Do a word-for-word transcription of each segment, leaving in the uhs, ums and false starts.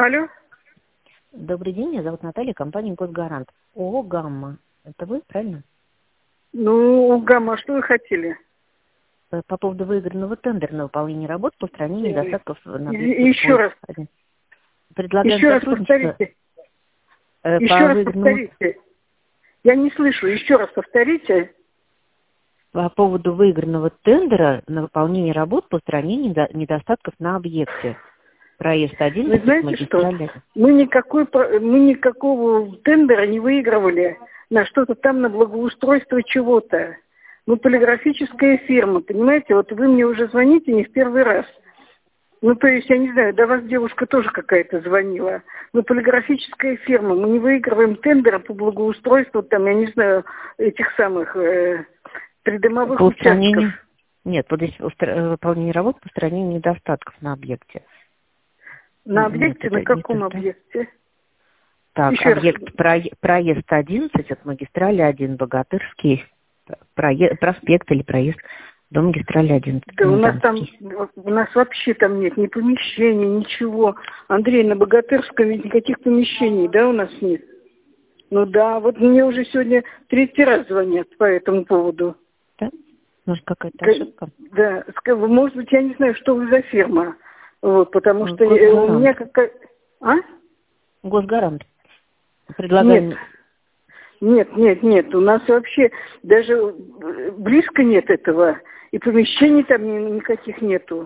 Алло. Добрый день, меня зовут Наталья, компания «Госгарант». ООО «Гамма». Это вы, правильно? Ну, Гамма, что вы хотели? По по поводу выигранного тендера на выполнение работ по устранению Э, недостатков на и- объекте Еще раз, один. Предлагаем еще раз сотрудничество повторите. э, Еще по раз выигранному повторите. Я не слышу. Еще раз повторите. по поводу выигранного тендера на выполнение работ по устранению недо- недостатков на объекте. Проезд Вы одиннадцать, знаете что? магистраль. Мы никакой, про- мы никакого тендера не выигрывали на что-то там, на благоустройство чего-то. Мы полиграфическая фирма, понимаете? Вот вы мне уже звоните не в первый раз. Ну, то есть, я не знаю, до вас девушка тоже какая-то звонила. Мы полиграфическая фирма, мы не выигрываем тендеры по благоустройству, там, я не знаю, этих самых э, придомовых По устранению... участков. Нет, вот здесь устра- выполнение работ по устранению недостатков на объекте. На Н- Нет, объекте, на это не то, каком да? объекте? Так, Еще раз. объект прое- проезд одиннадцать от магистрали один, Богатырский, прое- проспект или проезд до магистрали одиннадцать, Да у нас там, Комендантский. у нас вообще там нет ни помещений, ничего. Андрей, на Богатырском ведь никаких помещений, да, у нас нет? Ну да, вот мне уже сегодня третий раз звонят по этому поводу. Да? Может, какая-то Ка- ошибка? Да, ска- может быть, я не знаю, что вы за фирма. Вот, потому Ну, что э, у Госгарант. меня какая... А? Госгарант. Нет, Предлагаем... нет, нет, нет. У нас вообще даже э, близко нет этого. И помещений там ни- никаких нету.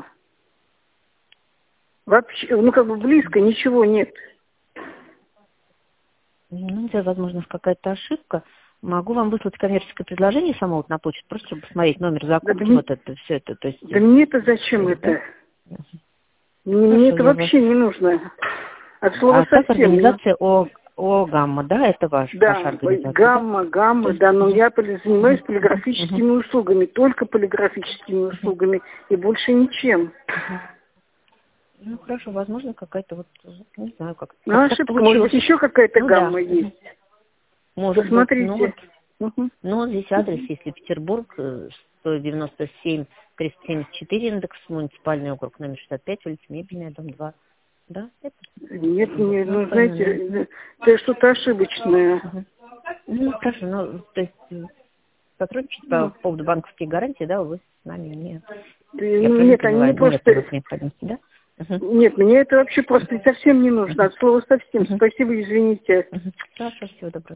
Вообще, ну как бы близко ничего нет. Ну, это, возможно, какая-то ошибка. Могу вам выслать коммерческое предложение само вот на почту, просто чтобы посмотреть номер Да, да закупки, мне вот это все это. То есть, да мне-то зачем э, да? это? Мне, мне Хорошо, это я вас... вообще не нужно. От слова А так совсем. Ну, организация О, О «Гамма», да, это ваш, ваша да, ой, организация, да? гамма, То гамма, есть, да, но мгм, я поли- занимаюсь мгм, мгм, мгм, полиграфическими услугами, только полиграфическими мгм, услугами и больше ничем. мгм. Ну, хорошо, возможно, какая-то вот, не знаю, как, Ну, как так ошибка, может быть, получилось. еще какая-то Ну да, гамма мгм. есть. Может быть. Ну вот, Посмотрите. Мгм. ну вот здесь адрес, если Петербург, э, сто девяносто семь триста семьдесят четыре индекс, муниципальный округ, номер шестьдесят пять, улица Мебельная, дом два. Да, это? Нет, Вот, не, ну, ну, правильно, знаете, ну, э, это что-то ошибочное. мгм. Ну, хорошо, ну, то есть э, сотрудничать по Ну, поводу банковских гарантий, да, вы с нами не... ты- Я ну, правильно нет, они мне поняла? Нет у просто... вас необходимости, да? Мгм. Нет, мне это вообще просто совсем не нужно. Мгм. От слова совсем. Мгм. Спасибо, извините. Мгм. Хорошо, всего доброго.